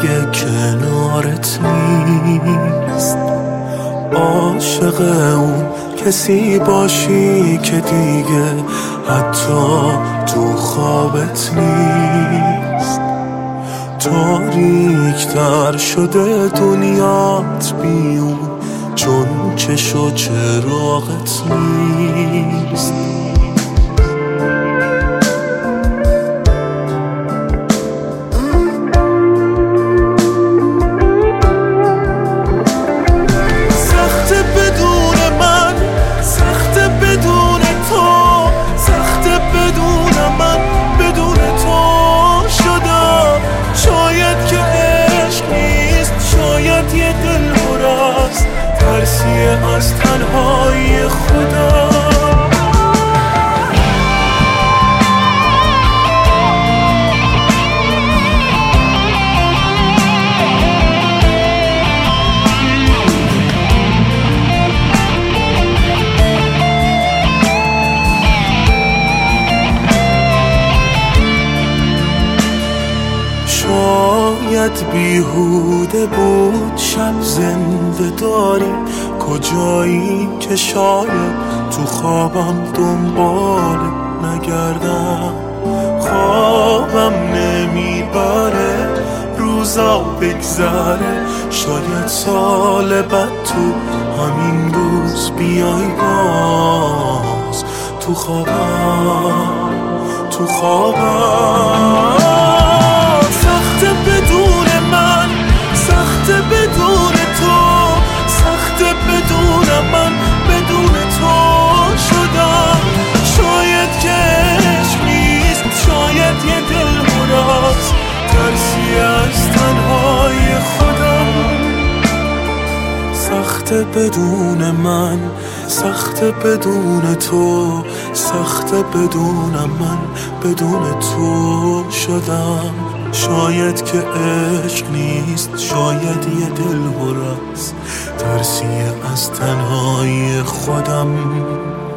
دیگه کنارت نیست. عاشق اون کسی باشی که دیگه حتی تو خوابت نیست. تاریک‌تر شده دنیات بیون چون چش و چراغت نیست. از تنهای خدا شاید بیهوده بود شب زنده داری، کجایی که شاید تو خوابم دنبال نگردم. خوابم نمیبره روزا بگذره، شاید سال بعد تو همین روز بیای باز تو خوابم، تو خوابم. سخته بدون من، سخته بدون تو، سخته بدون من، بدون تو شدم. شاید که عشق نیست، شاید یه دل هراست، ترسی از تنهای خودم. سخته بدون من، سخته بدون تو، سخته بدون من، بدون تو شدم. شاید که عشق نیست، شاید یه دل هراست، ترسی از تنهای خودم.